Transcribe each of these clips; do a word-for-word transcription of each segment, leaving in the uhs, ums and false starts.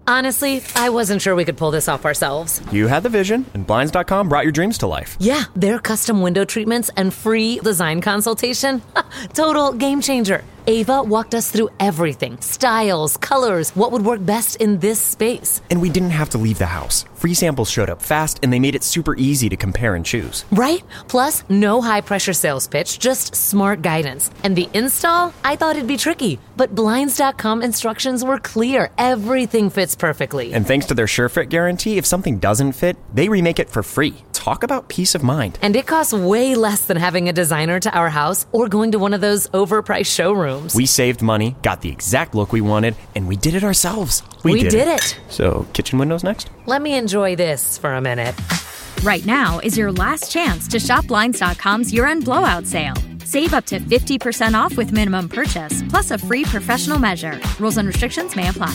Honestly, I wasn't sure we could pull this off ourselves. You had the vision, and Blinds dot com brought your dreams to life. Yeah, their custom window treatments and free design consultation. Total game changer. Ava walked us through everything. Styles, colors, what would work best in this space. And we didn't have to leave the house. Free samples showed up fast, and they made it super easy to compare and choose. Right? Plus, no high-pressure sales pitch, just smart guidance. And the install? I thought it'd be tricky. But Blinds dot com instructions were clear. Everything fits perfectly. And thanks to their SureFit guarantee, if something doesn't fit, they remake it for free. Talk about peace of mind. And it costs way less than having a designer to our house or going to one of those overpriced showrooms. We saved money, got the exact look we wanted, and we did it ourselves. We, we did, did it. it. So, kitchen windows next? Let me enjoy this for a minute. Right now is your last chance to shop Blinds dot com's year-end blowout sale. Save up to fifty percent off with minimum purchase, plus a free professional measure. Rules and restrictions may apply.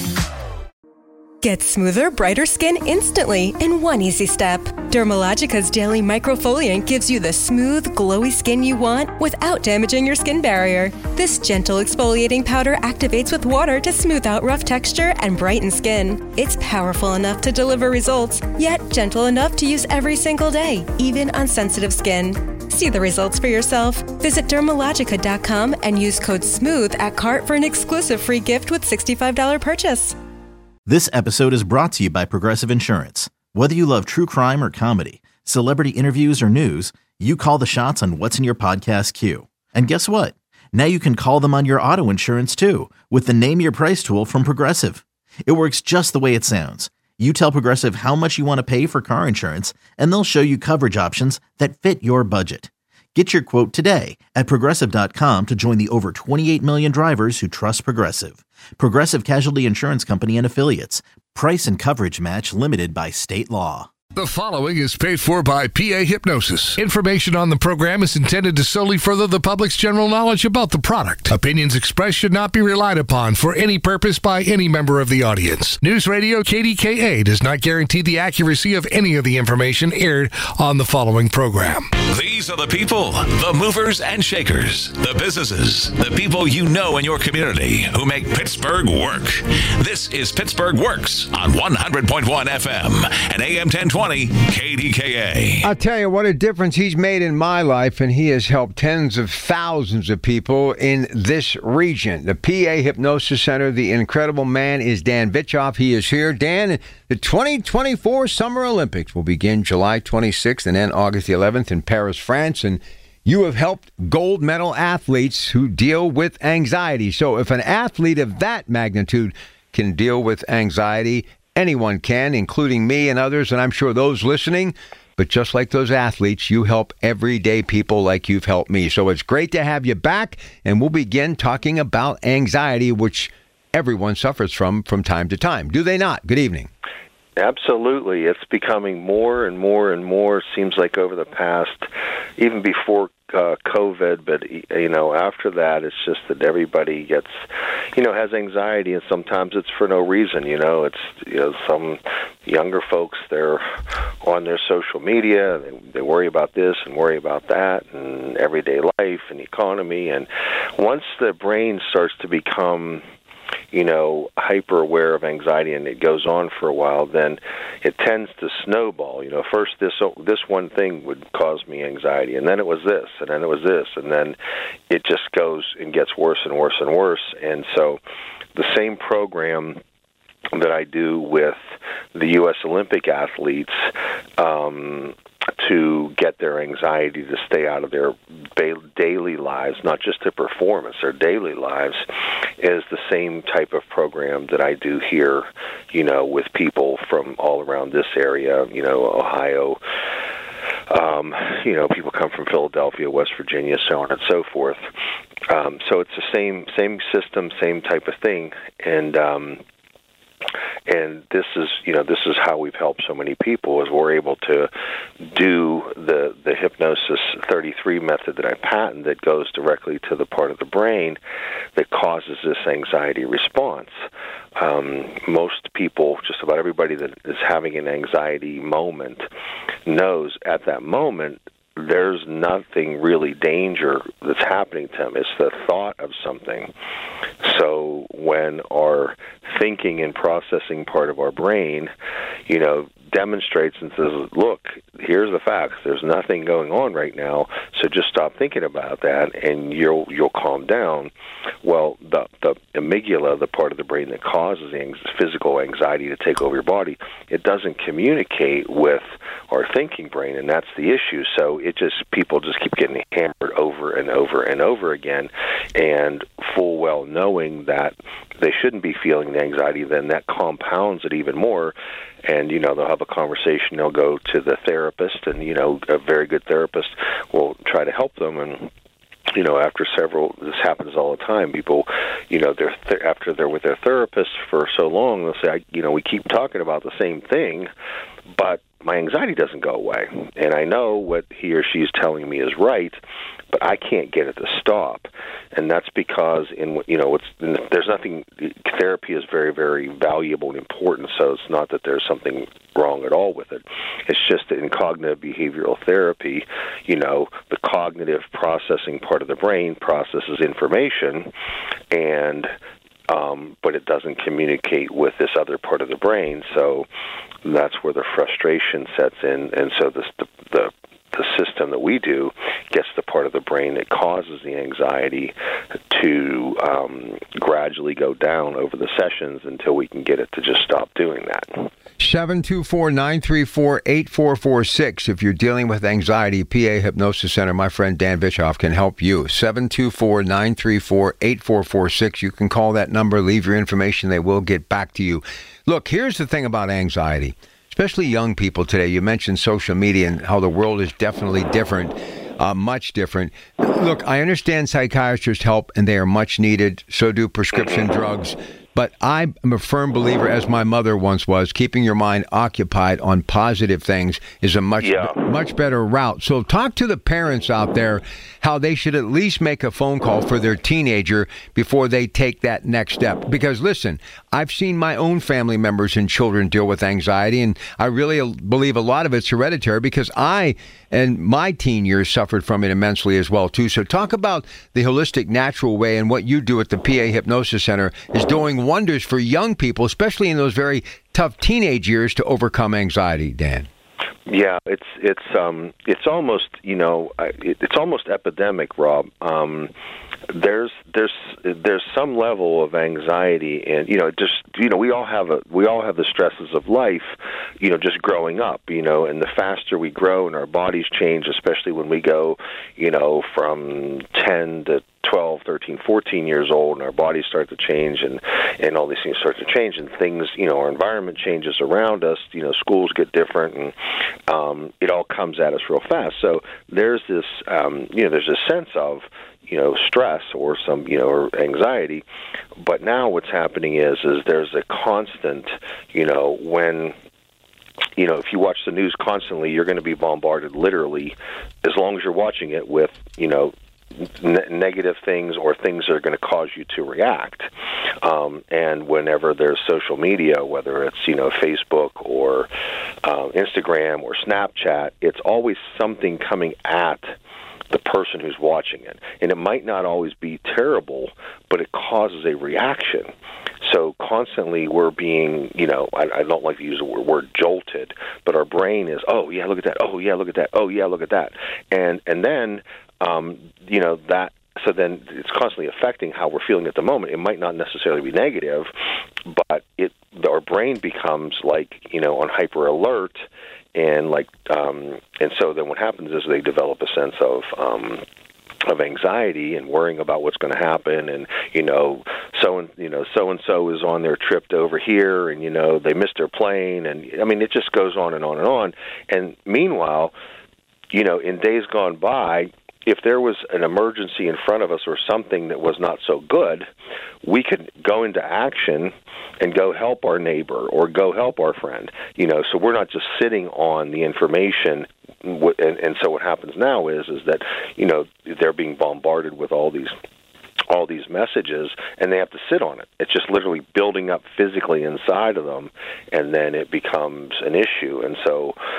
Get smoother, brighter skin instantly in one easy step. Dermalogica's daily microfoliant gives you the smooth, glowy skin you want without damaging your skin barrier. This gentle exfoliating powder activates with water to smooth out rough texture and brighten skin. It's powerful enough to deliver results, yet gentle enough to use every single day, even on sensitive skin. See the results for yourself. Visit Dermalogica dot com and use code SMOOTH at cart for an exclusive free gift with sixty-five dollars purchase. This episode is brought to you by Progressive Insurance. Whether you love true crime or comedy, celebrity interviews or news, you call the shots on what's in your podcast queue. And guess what? Now you can call them on your auto insurance too with the Name Your Price tool from Progressive. It works just the way it sounds. You tell Progressive how much you want to pay for car insurance, and they'll show you coverage options that fit your budget. Get your quote today at Progressive dot com to join the over twenty-eight million drivers who trust Progressive. Progressive Casualty Insurance Company and Affiliates. Price and coverage match limited by state law. The following is paid for by P A Hypnosis. Information on the program is intended to solely further the public's general knowledge about the product. Opinions expressed should not be relied upon for any purpose by any member of the audience. News Radio K D K A does not guarantee the accuracy of any of the information aired on the following program. These are the people, the movers and shakers, the businesses, the people you know in your community who make Pittsburgh work. This is Pittsburgh Works on one hundred point one F M and A M ten twenty K D K A. I'll tell you what a difference he's made in my life, and he has helped tens of thousands of people in this region. The P A Hypnosis Center, the incredible man is Dan Vitchoff. He is here. Dan, the twenty twenty-four Summer Olympics will begin July twenty-sixth and end August the eleventh in Paris, France, and you have helped gold medal athletes who deal with anxiety. So if an athlete of that magnitude can deal with anxiety, anyone can, including me and others, and I'm sure those listening. But just like those athletes, you help everyday people like you've helped me. So it's great to have you back, and we'll begin talking about anxiety, which everyone suffers from from time to time. Do they not? Good evening. Absolutely. It's becoming more and more and more, seems like over the past, even before uh, COVID, but, you know, after that, it's just that everybody gets, you know, has anxiety, and sometimes it's for no reason, you know. It's, you know, some younger folks, they're on their social media, they, they worry about this and worry about that, and everyday life and economy, and once the brain starts to become, you know, hyper aware of anxiety, and it goes on for a while, then it tends to snowball. You know, first this this one thing would cause me anxiety, and then it was this, and then it was this, and then it just goes and gets worse and worse and worse. And so the same program that I do with the U S Olympic athletes um, to get their anxiety to stay out of their daily lives, not just their performance, their daily lives, is the same type of program that I do here, you know, with people from all around this area, you know, Ohio. Um, you know, people come from Philadelphia, West Virginia, so on and so forth. Um, so it's the same same system, same type of thing, and um, and this is, you know, this is how we've helped so many people, is we're able to do the the hypnosis thirty-three method that I patent that goes directly to the part of the brain that causes this anxiety response. Um, most people, just about everybody that is having an anxiety moment, knows at that moment there's nothing really danger that's happening to them. It's the thought of something. So when our thinking and processing part of our brain, you know, demonstrates and says, look, here's the facts. There's nothing going on right now, so just stop thinking about that, and you'll you'll calm down. Well, the the amygdala, the part of the brain that causes the physical anxiety to take over your body, it doesn't communicate with our thinking brain, and that's the issue. So it just people just keep getting hammered over and over and over again, and full well knowing that they shouldn't be feeling the anxiety, then that compounds it even more. And, you know, they'll have a conversation, they'll go to the therapist, and, you know, a very good therapist will try to help them. And, you know, after several, this happens all the time, people, you know, they're th- after they're with their therapist for so long, they'll say, I, you know, we keep talking about the same thing, but my anxiety doesn't go away. And I know what he or she is telling me is right, but I can't get it to stop. And that's because, in you know, it's, there's nothing, therapy is very, very valuable and important, so it's not that there's something wrong at all with it. It's just that in cognitive behavioral therapy, you know, the cognitive processing part of the brain processes information, and Um, but it doesn't communicate with this other part of the brain, so that's where the frustration sets in. And so this, the, the the system that we do gets the part of the brain that causes the anxiety to um, gradually go down over the sessions until we can get it to just stop doing that. seven two four, nine three four, eight four four six. If you're dealing with anxiety, P A Hypnosis Center, my friend Dan Vichoff can help you. seven two four, nine three four, eight four four six. You can call that number, leave your information. They will get back to you. Look, here's the thing about anxiety, especially young people today. You mentioned social media and how the world is definitely different, uh, much different. Look, I understand psychiatrists help, and they are much needed. So do prescription drugs. But I'm a firm believer, as my mother once was, keeping your mind occupied on positive things is a much yeah. much better route. So talk to the parents out there how they should at least make a phone call for their teenager before they take that next step. Because, listen, I've seen my own family members and children deal with anxiety, and I really believe a lot of it's hereditary because I and my teen years suffered from it immensely as well, too. So talk about the holistic, natural way, and what you do at the P A Hypnosis Center is doing wonders for young people, especially in those very tough teenage years, to overcome anxiety, Dan. Yeah, it's it's um it's almost you know it, it's almost epidemic, Rob. Um, there's there's there's some level of anxiety, and you know just you know we all have a we all have the stresses of life, you know, just growing up, you know, and the faster we grow and our bodies change, especially when we go, you know, from ten to twelve, thirteen, fourteen years old, and our bodies start to change, and, and all these things start to change, and things, you know, our environment changes around us, you know, schools get different, and um, it all comes at us real fast. So there's this, um, you know, there's a sense of, you know, stress or some, you know, or anxiety. But now what's happening is, is there's a constant, you know, when, you know, if you watch the news constantly, you're going to be bombarded literally, as long as you're watching it, with, you know, Ne- negative things or things that are going to cause you to react. Um, and whenever there's social media, whether it's, you know, Facebook or uh, Instagram or Snapchat, it's always something coming at the person who's watching it. And it might not always be terrible, but it causes a reaction. So constantly we're being, you know, I, I don't like to use the word, word jolted, but our brain is, oh, yeah, look at that. Oh, yeah, look at that. Oh, yeah, look at that. And, and then, Um, you know, that, so then it's constantly affecting how we're feeling at the moment. It might not necessarily be negative, but it, our brain becomes like, you know, on hyper alert, and like, um, and so then what happens is they develop a sense of, um, of anxiety and worrying about what's going to happen, and you know, so and you know, so and so is on their trip to over here, and you know, they missed their plane, and I mean, it just goes on and on and on. And meanwhile, you know, in days gone by, if there was an emergency in front of us or something that was not so good, we could go into action and go help our neighbor or go help our friend. You know, so we're not just sitting on the information. And, and so what happens now is is that, you know, they're being bombarded with all these all these messages, and they have to sit on it. It's just literally building up physically inside of them, and then it becomes an issue. And so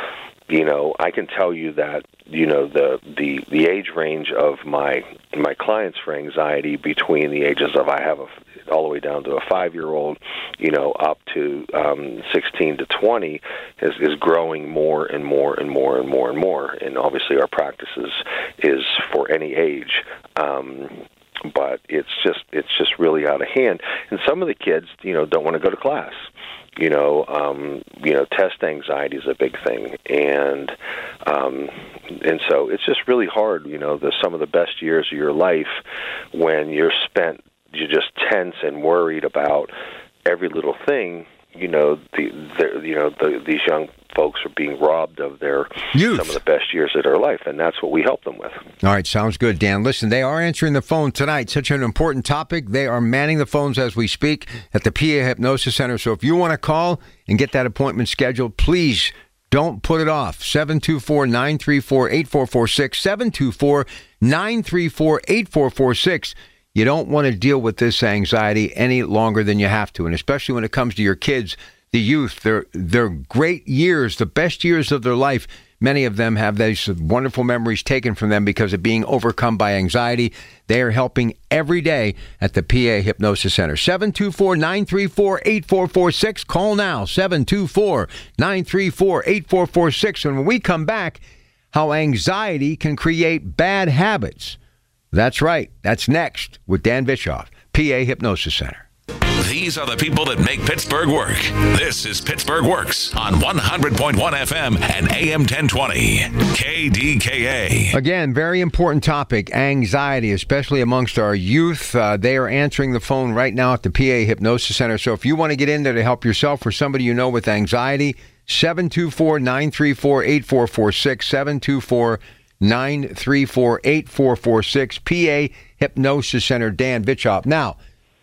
you know, I can tell you that, you know, the, the, the age range of my my clients for anxiety between the ages of I have a, all the way down to a five-year-old, you know, up to um, sixteen to twenty is, is growing more and more and more and more and more. And obviously our practice is, is for any age. Um, but it's just it's just really out of hand. And some of the kids, you know, don't want to go to class. You know, um, you know, test anxiety is a big thing, and um, and so it's just really hard. You know, the some of the best years of your life when you're spent, you're just tense and worried about every little thing. You know, the, the you know the, these young folks are being robbed of their youth, some of the best years of their life, and that's what we help them with. All right, sounds good, Dan. Listen, they are answering the phone tonight. Such an important topic. They are manning the phones as we speak at the P A Hypnosis Center. So if you want to call and get that appointment scheduled, please don't put it off. seven two four, nine three four, eight four four six, seven two four, nine three four, eight four four six. You don't want to deal with this anxiety any longer than you have to, and especially when it comes to your kids, the youth. They're, they're great years, the best years of their life. Many of them have these wonderful memories taken from them because of being overcome by anxiety. They are helping every day at the P A Hypnosis Center. seven two four, nine three four, eight four four six. Call now, seven two four, nine three four, eight four four six. And when we come back, how anxiety can create bad habits. That's right. That's next with Dan Bischoff, P A Hypnosis Center. These are the people that make Pittsburgh work. This is Pittsburgh Works on one hundred point one F M and A M ten twenty. K D K A. Again, very important topic, anxiety, especially amongst our youth. Uh, they are answering the phone right now at the P A Hypnosis Center. So if you want to get in there to help yourself or somebody you know with anxiety, seven two four, nine three four, eight four four six, seven two four, nine three four, eight four four six, P A Hypnosis Center, Dan Bischoff. Now,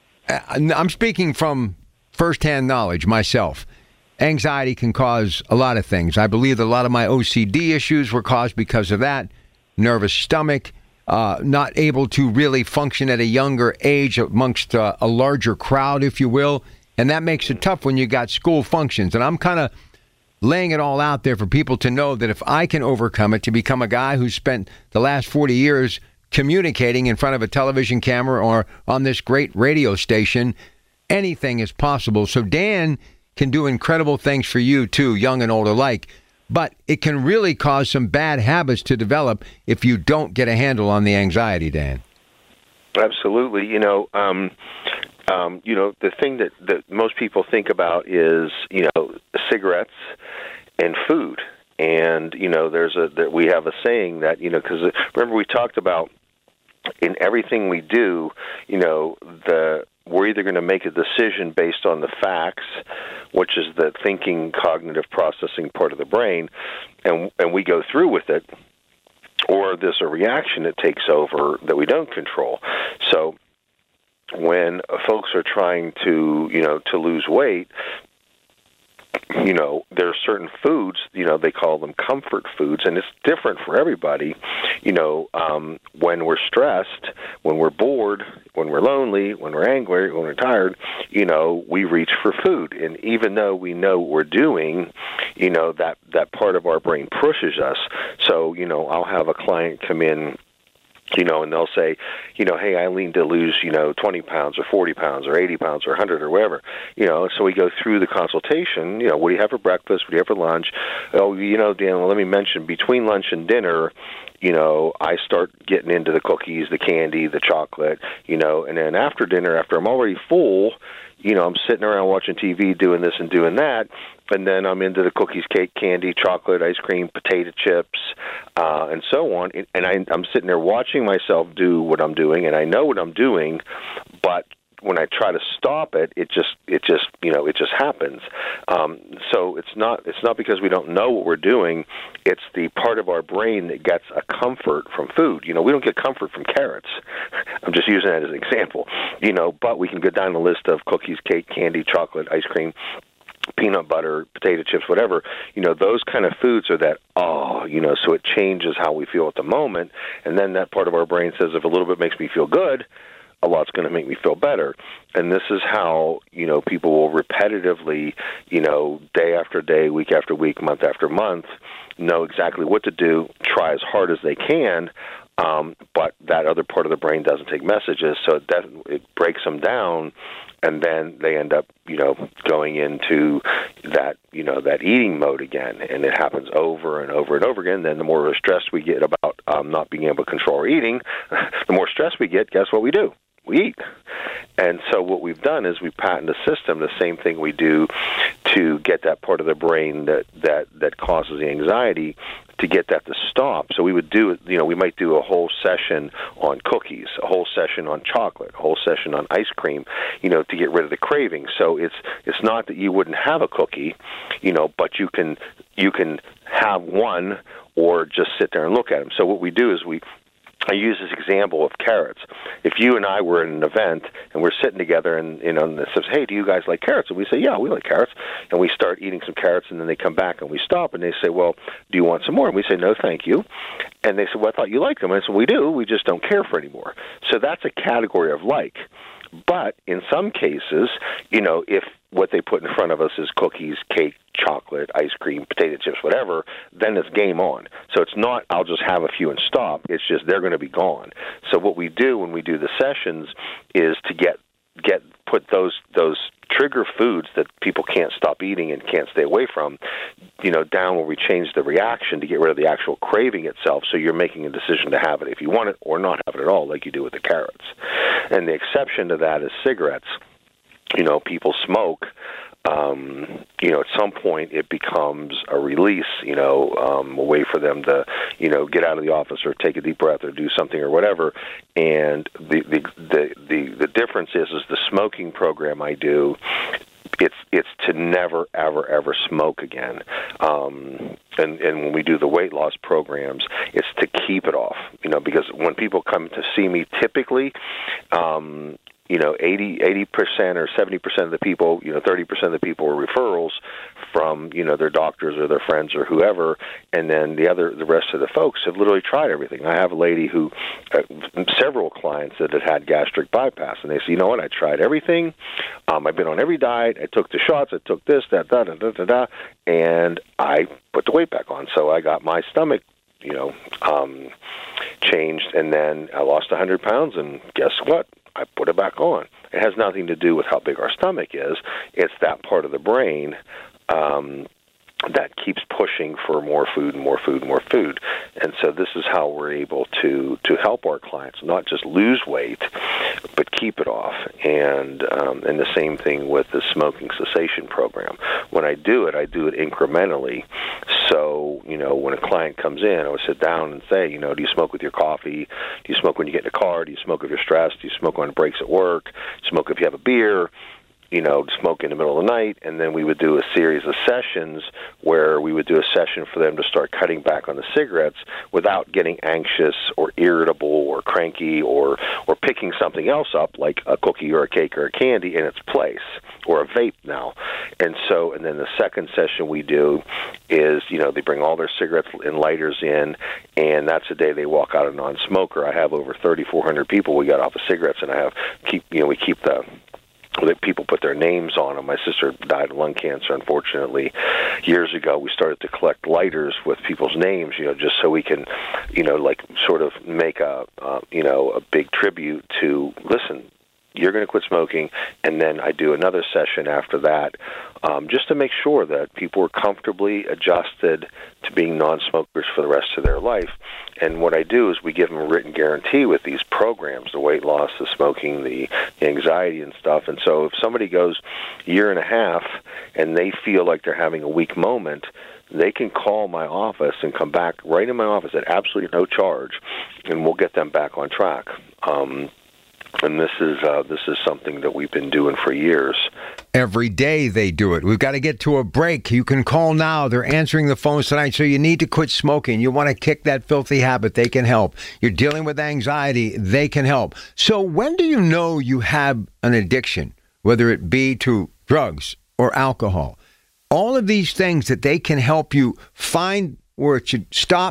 I'm speaking from firsthand knowledge myself. Anxiety can cause a lot of things. I believe that a lot of my O C D issues were caused because of that. Nervous stomach, uh, not able to really function at a younger age amongst uh, a larger crowd, if you will. And that makes it tough when you got school functions. And I'm kind of laying it all out there for people to know that if I can overcome it, to become a guy who's spent the last forty years communicating in front of a television camera or on this great radio station, anything is possible. So Dan can do incredible things for you too, young and old alike, but it can really cause some bad habits to develop if you don't get a handle on the anxiety, Dan. Absolutely. You know, um, um, you know, the thing that, that most people think about is, you know, cigarettes and food. And, you know, there's a, that we have a saying that, you know, because remember we talked about in everything we do, you know, the we're either going to make a decision based on the facts, which is the thinking, cognitive processing part of the brain, and and we go through with it, or there's a reaction that takes over that we don't control. So when folks are trying to, you know, to lose weight, you know, there are certain foods, you know, they call them comfort foods, and it's different for everybody. You know, um, when we're stressed, when we're bored, when we're lonely, when we're angry, when we're tired, you know, we reach for food. And even though we know what we're doing, you know, that, that part of our brain pushes us. So, you know, I'll have a client come in, you know, and they'll say, you know, hey, I need to lose, you know, twenty pounds or forty pounds or eighty pounds or one hundred or whatever. You know, so we go through the consultation, you know, what do you have for breakfast? What do you have for lunch? Oh, you know, Dan, well, let me mention, between lunch and dinner, you know, I start getting into the cookies, the candy, the chocolate, you know, and then after dinner, after I'm already full, you know, I'm sitting around watching T V, doing this and doing that, and then I'm into the cookies, cake, candy, chocolate, ice cream, potato chips, uh, and so on. And I, I'm sitting there watching myself do what I'm doing, and I know what I'm doing, but when I try to stop it, it just, it just, you know, it just happens. Um, so it's not, it's not because we don't know what we're doing. It's the part of our brain that gets a comfort from food. You know, we don't get comfort from carrots. I'm just using that as an example. You know, but we can go down the list of cookies, cake, candy, chocolate, ice cream, peanut butter, potato chips, whatever. You know, those kind of foods are that, oh, you know, so it changes how we feel at the moment. And then that part of our brain says, if a little bit makes me feel good, a lot's going to make me feel better. And this is how, you know, people will repetitively, you know, day after day, week after week, month after month, know exactly what to do, try as hard as they can, um, but that other part of the brain doesn't take messages, so it, doesn't, it breaks them down, and then they end up, you know, going into that, you know, that eating mode again, and it happens over and over and over again. Then the more stressed we get about um, not being able to control our eating, the more stress we get, guess what we do? We eat. And so what we've done is we patent a system, the same thing we do to get that part of the brain that, that, that causes the anxiety, to get that to stop. So we would do, you know, we might do a whole session on cookies, a whole session on chocolate, a whole session on ice cream, you know, to get rid of the craving. So it's it's not that you wouldn't have a cookie, you know, but you can you can have one or just sit there and look at them. So what we do is we I use this example of carrots. If you and I were at an event and we're sitting together and, you know, and it says, hey, do you guys like carrots? And we say, yeah, we like carrots. And we start eating some carrots, and then they come back and we stop and they say, well, do you want some more? And we say, no, thank you. And they say, well, I thought you liked them. And I said, we do. We just don't care for anymore. So that's a category of like. But in some cases, you know, if what they put in front of us is cookies, cake, chocolate, ice cream, potato chips, whatever, then it's game on. So it's not, I'll just have a few and stop. It's just they're going to be gone. So what we do when we do the sessions is to get get put those those trigger foods that people can't stop eating and can't stay away from, you know, down where we change the reaction to get rid of the actual craving itself. So you're making a decision to have it if you want it or not have it at all, like you do with the carrots. And the exception to that is cigarettes. You know, people smoke. Um, you know, at some point it becomes a release, you know, um, a way for them to, you know, get out of the office or take a deep breath or do something or whatever. And the the the the, the difference is, is the smoking program I do, it's it's to never, ever, ever smoke again. Um, and, and when we do the weight loss programs, it's to keep it off, you know, because when people come to see me, typically, um, you know, eighty percent or seventy percent of the people, you know, thirty percent of the people are referrals from, you know, their doctors or their friends or whoever, and then the other, the rest of the folks have literally tried everything. I have a lady who, uh, several clients that had had gastric bypass, and they say, you know what, I tried everything. Um, I've been on every diet. I took the shots. I took this, that, da, da, da, da, da, and I put the weight back on. So I got my stomach, you know, um, changed, and then I lost one hundred pounds, and guess what? I put it back on. It has nothing to do with how big our stomach is. It's that part of the brain um, that keeps pushing for more food and more food and more food. And so this is how we're able to, to help our clients not just lose weight, but keep it off. And um, and the same thing with the smoking cessation program. When I do it, I do it incrementally. So, you know, when a client comes in, I would sit down and say, you know, do you smoke with your coffee? Do you smoke when you get in the car? Do you smoke if you're stressed? Do you smoke on breaks at work? Do you smoke if you have a beer? You know, smoke in the middle of the night, and then we would do a series of sessions where we would do a session for them to start cutting back on the cigarettes without getting anxious or irritable or cranky or, or picking something else up like a cookie or a cake or a candy in its place, or a vape now. And so, and then the second session we do is, you know, they bring all their cigarettes and lighters in, and that's the day they walk out a non-smoker. I have over thirty-four hundred people we got off of cigarettes, and I have keep, you know, we keep the that people put their names on them. My sister died of lung cancer, unfortunately, years ago. We started to collect lighters with people's names, you know, just so we can, you know, like sort of make a, uh, you know, a big tribute to, listen, you're going to quit smoking, and then I do another session after that, um, just to make sure that people are comfortably adjusted to being non-smokers for the rest of their life. And what I do is we give them a written guarantee with these programs, the weight loss, the smoking, the, the anxiety and stuff. And so if somebody goes a year and a half and they feel like they're having a weak moment, they can call my office and come back right in my office at absolutely no charge, and we'll get them back on track. Um, And this is uh, this is something that we've been doing for years. Every day they do it. We've got to get to a break. You can call now. They're answering the phones tonight. So you need to quit smoking. You want to kick that filthy habit. They can help. You're dealing with anxiety. They can help. So when do you know you have an addiction, whether it be to drugs or alcohol? All of these things that they can help you find where it should stop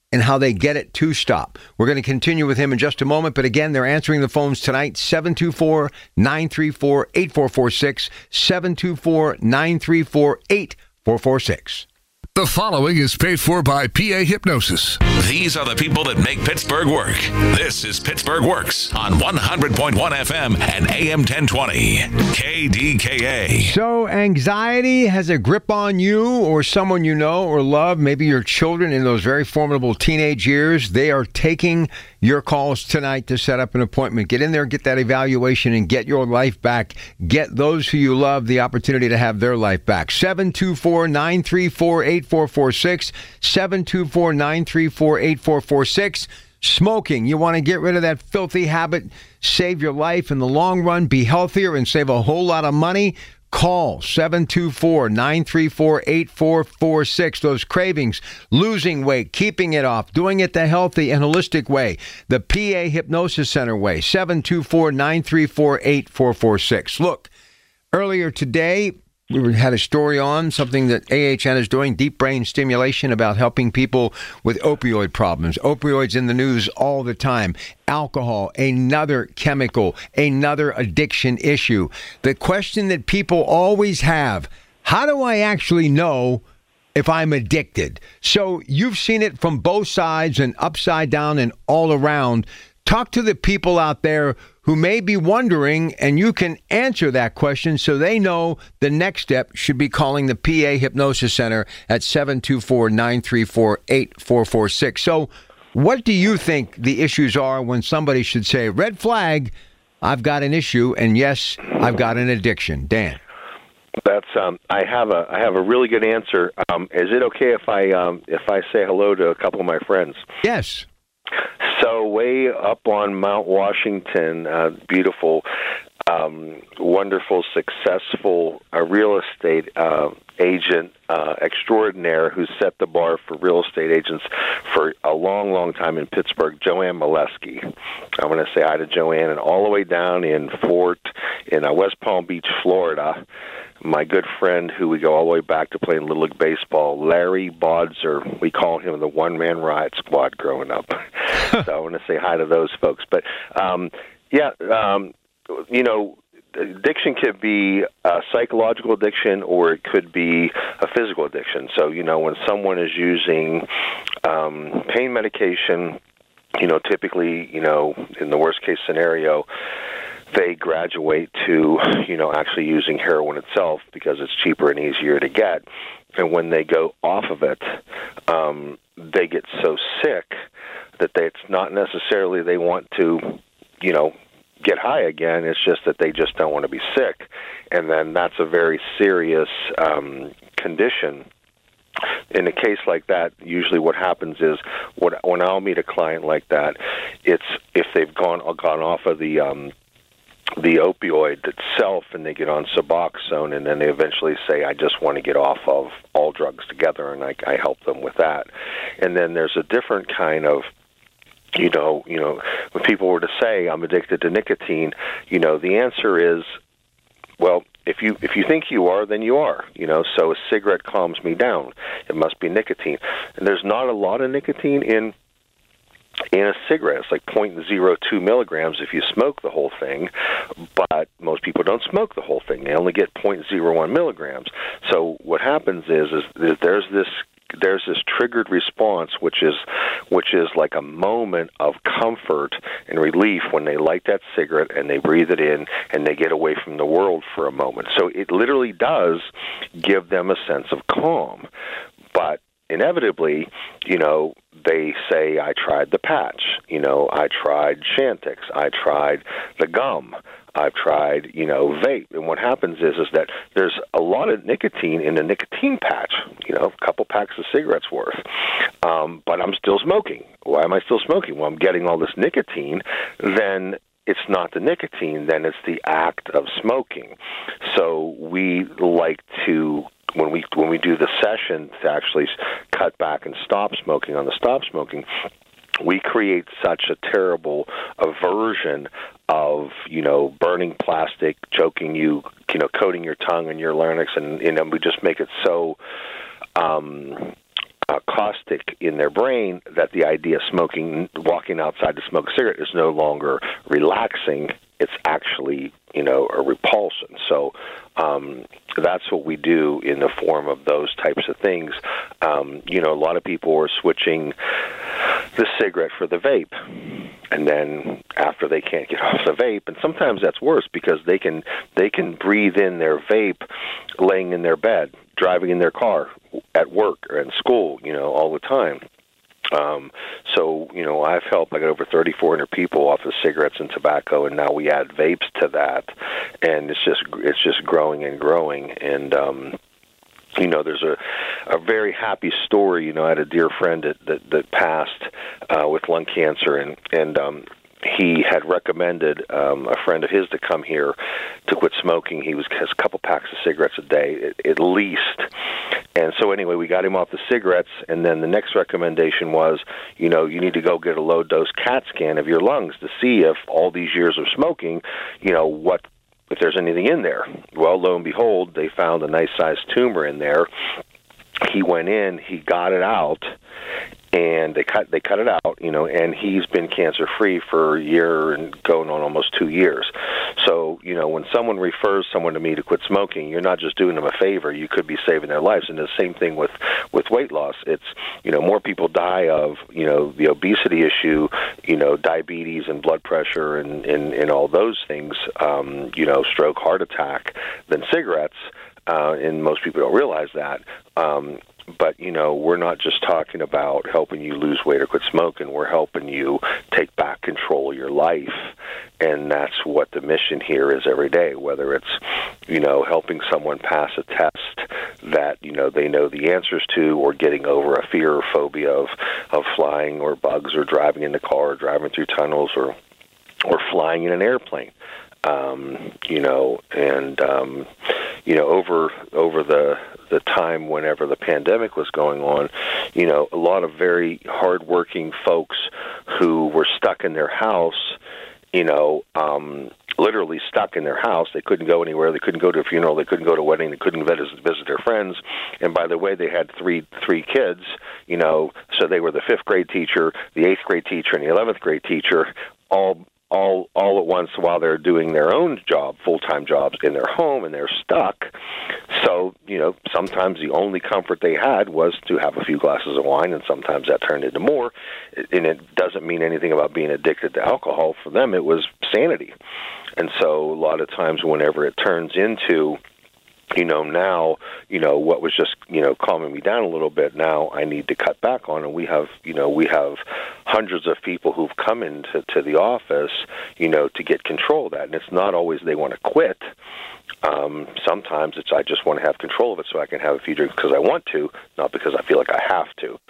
and how they get it to stop. We're going to continue with him in just a moment, but again, they're answering the phones tonight, seven two four, nine three four, eight four four six, seven two four, nine three four, eight four four six. The following is paid for by P A Hypnosis. These are the people that make Pittsburgh work. This is Pittsburgh Works on one hundred point one F M and A M ten twenty. K D K A. So anxiety has a grip on you or someone you know or love, maybe your children in those very formidable teenage years. They are taking your calls tonight to set up an appointment. Get in there, get that evaluation, and get your life back. Get those who you love the opportunity to have their life back. seven two four, nine three four, eight four four six, seven two four, nine three four, eight four four six. Smoking. You want to get rid of that filthy habit, save your life in the long run, be healthier, and save a whole lot of money? Call seven two four, nine three four, eight four four six. Those cravings, losing weight, keeping it off, doing it the healthy and holistic way, the P A Hypnosis Center way, seven two four, nine three four, eight four four six. Look, earlier today, we had a story on something that A H N is doing, deep brain stimulation, about helping people with opioid problems. Opioids in the news all the time. Alcohol, another chemical, another addiction issue. The question that people always have, how do I actually know if I'm addicted? So you've seen it from both sides and upside down and all around. Talk to the people out there who may be wondering, and you can answer that question so they know the next step should be calling the P A Hypnosis Center at seven two four, nine three four, eight four four six. So what do you think the issues are when somebody should say, red flag, I've got an issue, and yes, I've got an addiction? Dan. That's um. I have a I have a really good answer. Um, is it okay if I um if I say hello to a couple of my friends? Yes. So way up on Mount Washington, uh, beautiful, um, wonderful, successful uh, real estate uh, agent uh, extraordinaire who set the bar for real estate agents for a long, long time in Pittsburgh, Joanne Molesky. I want to say hi to Joanne, and all the way down in Fort, in uh, West Palm Beach, Florida, my good friend who we go all the way back to playing Little League Baseball, Larry Bodzer. We call him the one-man riot squad growing up. So I want to say hi to those folks. But, um, yeah, um, you know, addiction could be a psychological addiction or it could be a physical addiction. So, you know, when someone is using um, pain medication, you know, typically, you know, in the worst-case scenario, they graduate to, you know, actually using heroin itself because it's cheaper and easier to get. And when they go off of it, um, they get so sick that they, it's not necessarily they want to, you know, get high again. It's just that they just don't want to be sick. And then that's a very serious um, condition. In a case like that, usually what happens is what, when I'll meet a client like that, it's if they've gone gone off of the um, the opioid itself and they get on Suboxone, and then they eventually say, I just want to get off of all drugs together, and I, I help them with that. And then there's a different kind of, you know, you know, when people were to say, I'm addicted to nicotine, you know, the answer is, well, if you if you think you are, then you are. You know, so a cigarette calms me down. It must be nicotine. And there's not a lot of nicotine in in a cigarette. It's like zero point zero two milligrams if you smoke the whole thing, but most people don't smoke the whole thing. They only get zero point zero one milligrams. So what happens is, is, is there's this there's this triggered response, which is which is like a moment of comfort and relief when they light that cigarette and they breathe it in and they get away from the world for a moment. So it literally does give them a sense of calm. But inevitably, you know, they say, I tried the patch, you know, I tried Chantix, I tried the gum, I've tried, you know, vape. And what happens is is that there's a lot of nicotine in the nicotine patch, you know, a couple packs of cigarettes worth. Um, but I'm still smoking. Why am I still smoking? Well, I'm getting all this nicotine. Then it's not the nicotine, then it's the act of smoking. So we like to, when we when we do the session to actually cut back and stop smoking on the stop smoking, we create such a terrible aversion of, you know, burning plastic, choking you, you know, coating your tongue and your larynx, and, you know, we just make it so um, uh, caustic in their brain that the idea of smoking, walking outside to smoke a cigarette, is no longer relaxing. It's actually, you know, a repulsion. So um, that's what we do in the form of those types of things. Um, you know, a lot of people are switching the cigarette for the vape, and then after they can't get off the vape, and sometimes that's worse because they can they can breathe in their vape laying in their bed, driving in their car, at work or in school, you know, all the time. Um, so, you know, I've helped, I got over thirty-four hundred people off of cigarettes and tobacco, and now we add vapes to that, and it's just, it's just growing and growing. And, um, you know, there's a, a very happy story. You know, I had a dear friend that, that, that passed, uh, with lung cancer, and, and, um, he had recommended um, a friend of his to come here to quit smoking. He was has a couple packs of cigarettes a day, at, at least. And so anyway, we got him off the cigarettes, and then the next recommendation was, you know, you need to go get a low-dose CAT scan of your lungs to see if all these years of smoking, you know, what if there's anything in there. Well, lo and behold, they found a nice-sized tumor in there. He went in, he got it out, and they cut they cut it out, you know, and he's been cancer-free for a year and going on almost two years. So, you know, when someone refers someone to me to quit smoking, you're not just doing them a favor, you could be saving their lives. And the same thing with, with weight loss. It's, you know, more people die of, you know, the obesity issue, you know, diabetes and blood pressure and, and, and all those things, um, you know, stroke, heart attack, than cigarettes. Uh, and most people don't realize that. Um, But, you know, we're not just talking about helping you lose weight or quit smoking. We're helping you take back control of your life. And that's what the mission here is every day, whether it's, you know, helping someone pass a test that, you know, they know the answers to, or getting over a fear or phobia of, of flying or bugs or driving in the car or driving through tunnels or, or flying in an airplane. Um, you know, and, um, you know, over over the the time whenever the pandemic was going on, you know, a lot of very hardworking folks who were stuck in their house, you know, um, literally stuck in their house. They couldn't go anywhere. They couldn't go to a funeral. They couldn't go to a wedding. They couldn't visit, visit their friends. And by the way, they had three three kids, you know, so they were the fifth grade teacher, the eighth grade teacher, and the eleventh grade teacher, all all all at once while they're doing their own job, full-time jobs in their home, and they're stuck. So, you know, sometimes the only comfort they had was to have a few glasses of wine, and sometimes that turned into more. And it doesn't mean anything about being addicted to alcohol. For them, it was sanity. And so a lot of times whenever it turns into, you know, now, you know, what was just, you know, calming me down a little bit, now I need to cut back on. And we have, you know, we have hundreds of people who've come into to the office, you know, to get control of that. And it's not always they want to quit. Um, sometimes it's I just want to have control of it so I can have a few drinks because I want to, not because I feel like I have to.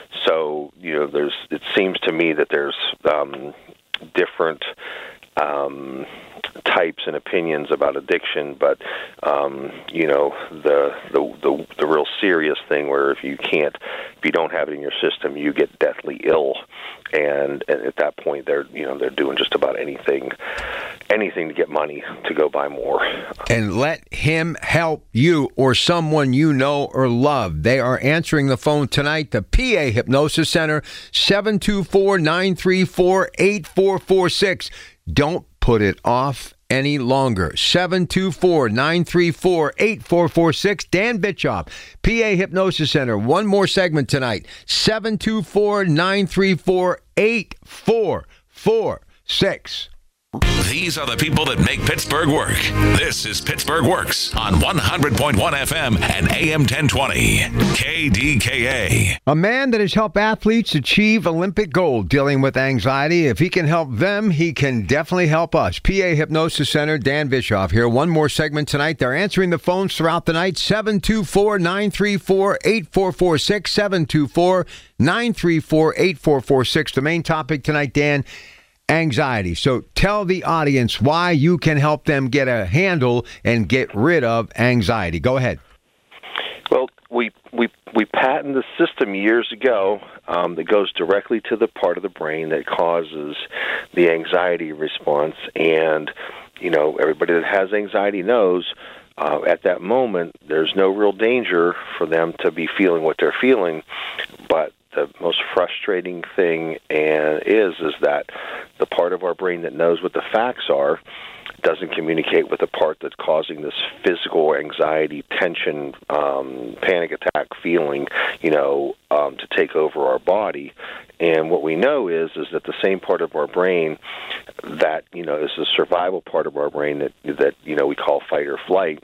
So, you know, there's, it seems to me that there's um, different um, types and opinions about addiction, but um, you know, the, the the the real serious thing where if you can't, if you don't have it in your system, you get deathly ill, and, and at that point, they're you know they're doing just about anything, anything to get money to go buy more. And let him help you or someone you know or love. They are answering the phone tonight. The P A Hypnosis Center, seven two four, nine three four, eight four four six. Don't put it off any longer. seven two four, nine three four, eight four four six. Dan Bitchoff, P A Hypnosis Center. One more segment tonight. seven two four, nine three four, eight four four six. These are the people that make Pittsburgh work. This is Pittsburgh Works on one hundred point one F M and A M ten twenty. K D K A. A man that has helped athletes achieve Olympic gold dealing with anxiety. If he can help them, he can definitely help us. P A Hypnosis Center, Dan Bischoff here. One more segment tonight. They're answering the phones throughout the night. seven two four, nine three four, eight four four six. seven two four, nine three four, eight four four six. The main topic tonight, Dan, anxiety. So tell the audience why you can help them get a handle and get rid of anxiety. Go ahead. Well, we we we patented the system years ago um, that goes directly to the part of the brain that causes the anxiety response. And, you know, everybody that has anxiety knows uh, at that moment, there's no real danger for them to be feeling what they're feeling, but the most frustrating thing and is is that the part of our brain that knows what the facts are doesn't communicate with the part that's causing this physical anxiety, tension, um, panic attack feeling, you know, um, to take over our body. And what we know is is that the same part of our brain that, you know, is the survival part of our brain that, that you know, we call fight or flight,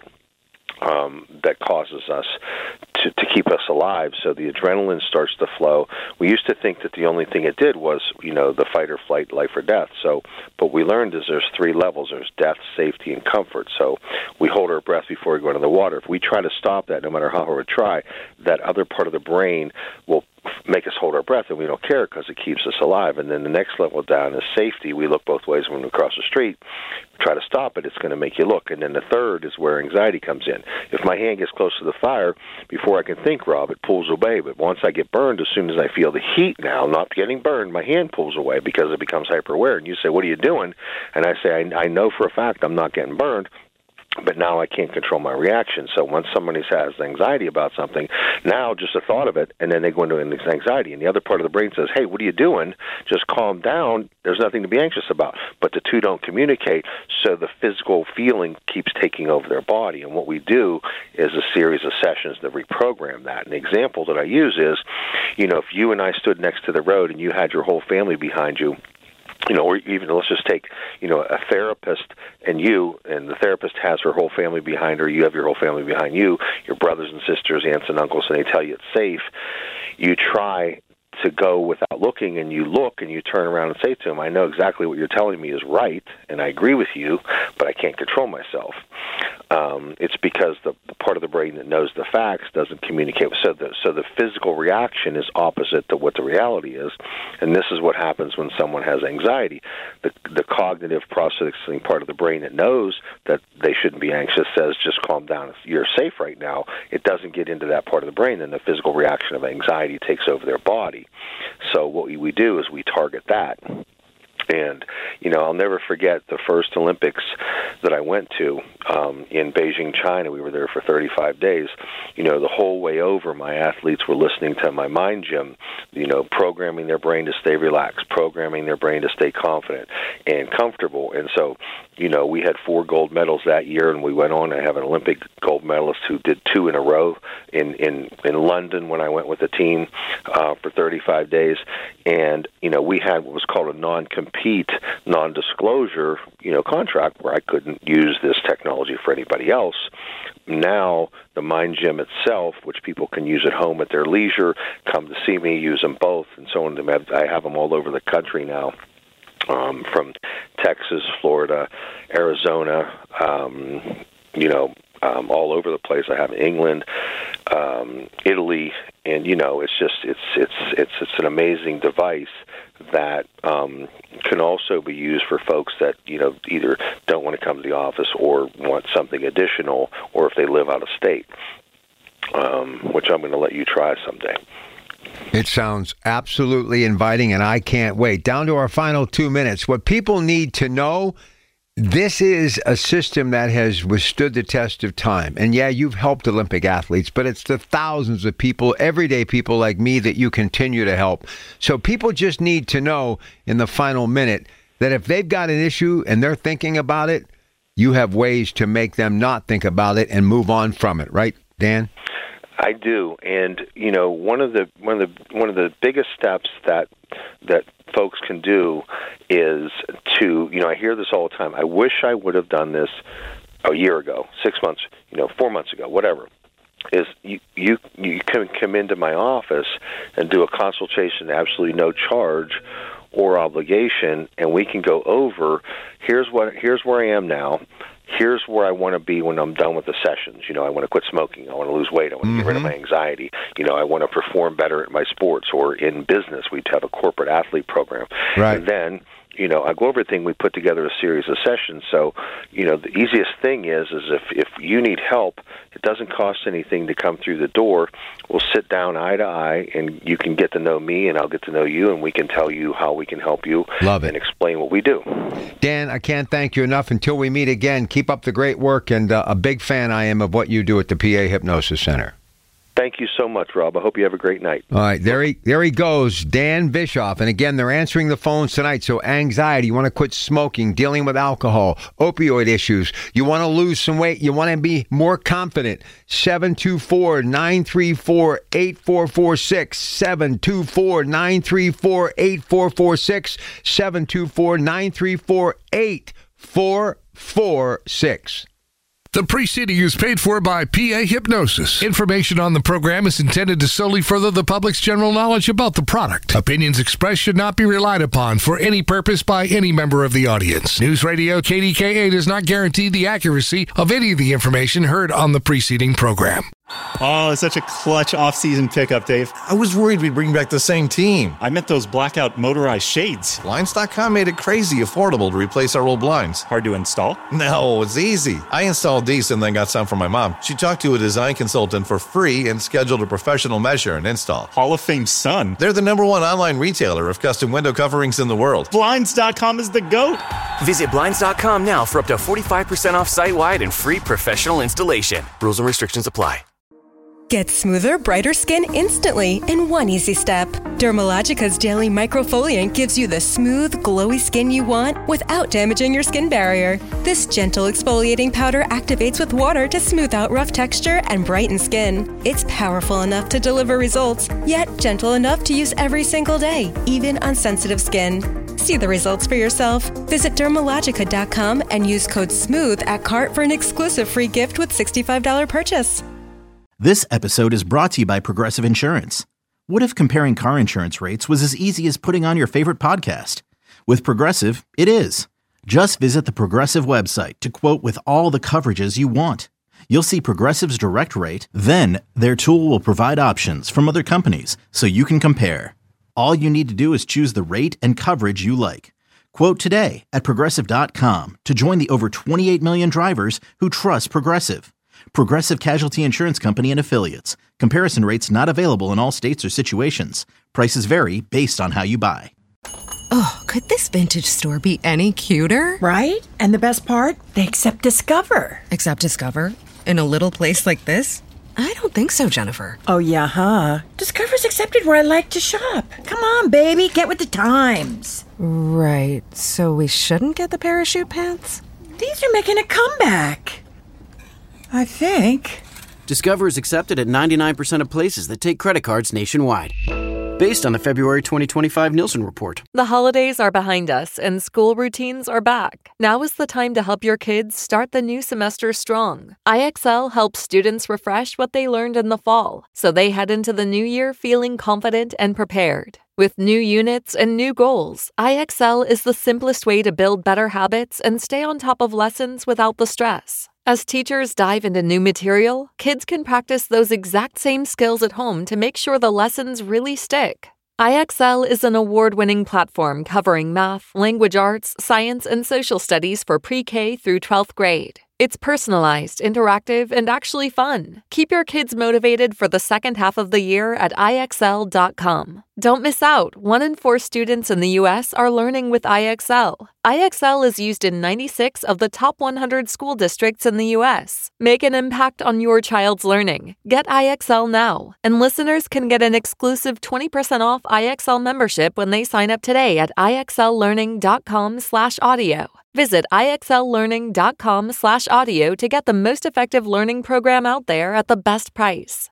Um, that causes us to, to keep us alive. So the adrenaline starts to flow. We used to think that the only thing it did was, you know, the fight or flight, life or death. So what we learned is there's three levels. There's death, safety, and comfort. So we hold our breath before we go into the water. If we try to stop that, no matter how hard we try, that other part of the brain will make us hold our breath, and we don't care because it keeps us alive. And then the next level down is safety. We look both ways when we cross the street. Try to stop it, it's going to make you look. And then the third is where anxiety comes in. If my hand gets close to the fire, before I can think, Rob, it pulls away. But once I get burned, as soon as I feel the heat now, not getting burned, my hand pulls away because it becomes hyper-aware. And you say, what are you doing? And I say, I, I know for a fact I'm not getting burned, but now I can't control my reaction. So once somebody has anxiety about something, now just the thought of it, and then they go into anxiety. And the other part of the brain says, hey, what are you doing? Just calm down. There's nothing to be anxious about. But the two don't communicate, so the physical feeling keeps taking over their body. And what we do is a series of sessions that reprogram that. An example that I use is, you know, if you and I stood next to the road and you had your whole family behind you, you know, or even let's just take, you know, a therapist and you, and the therapist has her whole family behind her, you have your whole family behind you, your brothers and sisters, aunts and uncles, and they tell you it's safe. You try to go without looking, and you look and you turn around and say to them, I know exactly what you're telling me is right, and I agree with you, but I can't control myself. Um, it's because the, the part of the brain that knows the facts doesn't communicate. So the, so the physical reaction is opposite to what the reality is, and this is what happens when someone has anxiety. The, the cognitive processing part of the brain that knows that they shouldn't be anxious says, just calm down, you're safe right now. It doesn't get into that part of the brain, and the physical reaction of anxiety takes over their body. So what we, we do is we target that. And, you know, I'll never forget the first Olympics that I went to um, in Beijing, China. We were there for thirty-five days. You know, the whole way over, my athletes were listening to my mind gym, you know, programming their brain to stay relaxed, programming their brain to stay confident and comfortable. And so, you know, we had four gold medals that year, and we went on to have an Olympic gold medalist who did two in a row in, in, in London when I went with the team uh, for thirty-five days. And, you know, we had what was called a non-compete, non-disclosure, you know, contract where I couldn't use this technology for anybody else. Now, the Mind Gym itself, which people can use at home at their leisure, come to see me, use them both, and so on. I have them all over the country now. Um, from Texas, Florida, Arizona, um, you know, um, all over the place. I have England, um, Italy, and you know, it's just it's it's it's it's an amazing device that um, can also be used for folks that, you know, either don't want to come to the office or want something additional, or if they live out of state, um, which I'm going to let you try someday. It sounds absolutely inviting, and I can't wait. Down to our final two minutes. What people need to know, this is a system that has withstood the test of time. And yeah, you've helped Olympic athletes, but it's the thousands of people, everyday people like me, that you continue to help. So people just need to know in the final minute that if they've got an issue and they're thinking about it, you have ways to make them not think about it and move on from it. Right, Dan? I do, and you know, one of the one of the one of the biggest steps that that folks can do is to, you know, I hear this all the time. I wish I would have done this a year ago, six months, you know, four months ago, whatever. Is you you you can come into my office and do a consultation, absolutely no charge or obligation, and we can go over. Here's what here's where I am now. Here's where I want to be when I'm done with the sessions. You know, I want to quit smoking. I want to lose weight. I want to mm-hmm. get rid of my anxiety. You know, I want to perform better at my sports or in business. We have a corporate athlete program. Right. And then, you know, I go over everything. We put together a series of sessions. So, you know, the easiest thing is, is if, if you need help, it doesn't cost anything to come through the door. We'll sit down eye to eye, and you can get to know me, and I'll get to know you, and we can tell you how we can help you. Love it. And explain what we do. Dan, I can't thank you enough. Until we meet again, keep up the great work, and uh, a big fan I am of what you do at the P A Hypnosis Center. Thank you so much, Rob. I hope you have a great night. All right, there he there he goes, Dan Bischoff. And again, they're answering the phones tonight. So anxiety, you want to quit smoking, dealing with alcohol, opioid issues, you want to lose some weight, you want to be more confident. seven two four, nine three four, eight four four six, seven two four, nine three four, eight four four six, seven two four, nine three four, eight four four six. The preceding is paid for by P A Hypnosis. Information on the program is intended to solely further the public's general knowledge about the product. Opinions expressed should not be relied upon for any purpose by any member of the audience. News Radio K D K A does not guarantee the accuracy of any of the information heard on the preceding program. Oh, it's such a clutch off-season pickup, Dave. I was worried we'd bring back the same team. I meant those blackout motorized shades. Blinds dot com made it crazy affordable to replace our old blinds. Hard to install? No, it's easy. I installed these and then got some for my mom. She talked to a design consultant for free and scheduled a professional measure and install. Hall of Fame son. They're the number one online retailer of custom window coverings in the world. Blinds dot com is the GOAT. Visit Blinds dot com now for up to forty-five percent off site-wide and free professional installation. Rules and restrictions apply. Get smoother, brighter skin instantly in one easy step. Dermalogica's Daily Microfoliant gives you the smooth, glowy skin you want without damaging your skin barrier. This gentle exfoliating powder activates with water to smooth out rough texture and brighten skin. It's powerful enough to deliver results, yet gentle enough to use every single day, even on sensitive skin. See the results for yourself. Visit Dermalogica dot com and use code SMOOTH at cart for an exclusive free gift with sixty-five dollars purchase. This episode is brought to you by Progressive Insurance. What if comparing car insurance rates was as easy as putting on your favorite podcast? With Progressive, it is. Just visit the Progressive website to quote with all the coverages you want. You'll see Progressive's direct rate, then their tool will provide options from other companies so you can compare. All you need to do is choose the rate and coverage you like. Quote today at Progressive dot com to join the over twenty-eight million drivers who trust Progressive. Progressive Casualty Insurance Company and Affiliates. Comparison rates not available in all states or situations. Prices vary based on how you buy. Oh, could this vintage store be any cuter? Right? And the best part? They accept Discover. Accept Discover? In a little place like this? I don't think so, Jennifer. Oh, yeah, huh? Discover's accepted where I like to shop. Come on, baby, get with the times. Right, so we shouldn't get the parachute pants? These are making a comeback. I think. Discover is accepted at ninety-nine percent of places that take credit cards nationwide. Based on the February twenty twenty-five Nielsen report. The holidays are behind us and school routines are back. Now is the time to help your kids start the new semester strong. I X L helps students refresh what they learned in the fall, so they head into the new year feeling confident and prepared. With new units and new goals, I X L is the simplest way to build better habits and stay on top of lessons without the stress. As teachers dive into new material, kids can practice those exact same skills at home to make sure the lessons really stick. I X L is an award-winning platform covering math, language arts, science, and social studies for pre-K through twelfth grade. It's personalized, interactive, and actually fun. Keep your kids motivated for the second half of the year at I X L dot com. Don't miss out. One in four students in the U S are learning with I X L. I X L is used in ninety-six of the top one hundred school districts in the U S. Make an impact on your child's learning. Get I X L now. And listeners can get an exclusive twenty percent off I X L membership when they sign up today at I X L learning dot com slash audio. Visit I X L learning dot com slash audio to get the most effective learning program out there at the best price.